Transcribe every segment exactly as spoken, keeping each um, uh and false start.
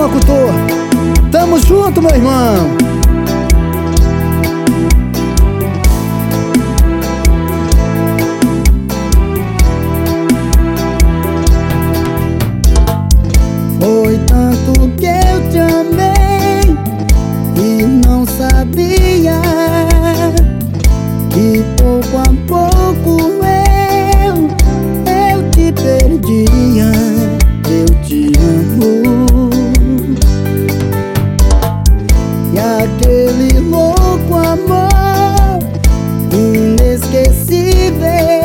locutor. Tamo junto, meu irmão. Foi tanto que eu te amei e não sabia que pouco a pouco eu, eu te perdia. Eu te amo. E aquele louco amor inesquecível,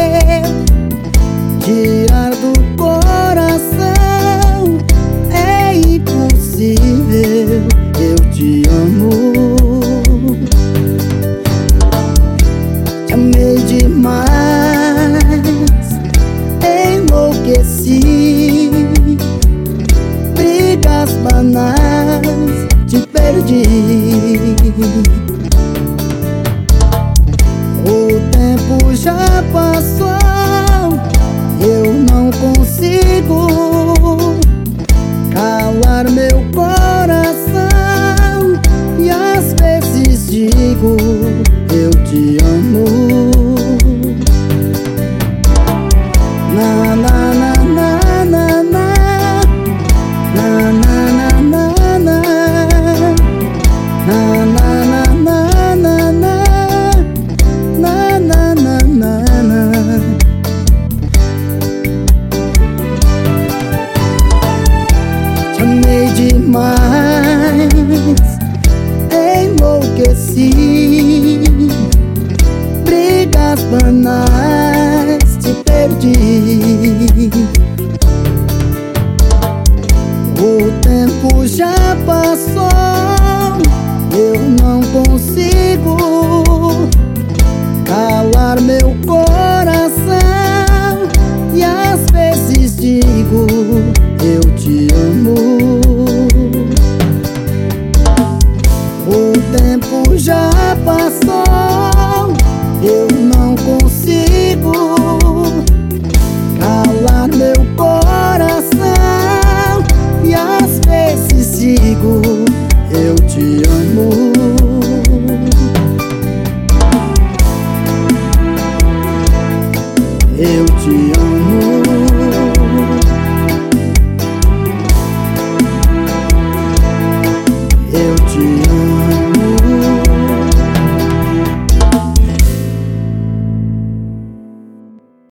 tirar do coração é impossível. Eu te amo. Te amei demais, enlouqueci. Brigas banais, te perdi. O tempo já passou, eu não consigo calar meu coração. E às vezes digo, eu te amo. Na na na na na na. Na na na na na. Na na na na na na. Na na na na na. Te amei demais, enlouqueci. Brigas banais, te perdi. O tempo já passou, eu não consigo calar meu coração. E às vezes digo, eu te amo. O tempo já passou, eu não consigo calar meu coração. E às vezes digo, eu te amo. Eu te amo.